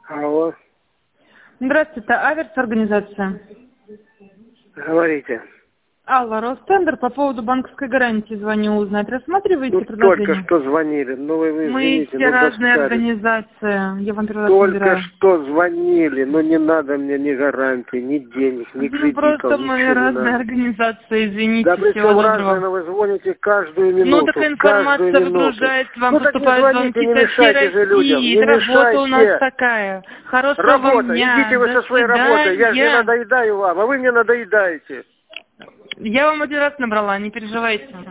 Алло, Здравствуйте, Аверс организация. говорите. Алла, Ростендер, по поводу банковской гарантии звоню узнать. Рассматриваете Ну, только предложение? что звонили. Ну, вы Мы извините, все ну, разные доскали. организации. Я вам первый раз Только набираю. что звонили, но не надо мне ни гарантии, ни денег, ни Ну, кредитов, просто мы ничего не разные надо. организации, извините, Да при всего чем разное, доброго. но вы звоните каждую Ну, минуту, такая каждую информация минуту. выгружается, вам Ну, так не поступают звоните, звонки не со всей мешайте же людям, России. не Работа у нас мешайте. такая. Хорошего вам Работа, дня. идите вы До со своей работой, я же не свидания. надоедаю вам, а вы мне надоедаете. Я вам один раз набрала, не переживайте.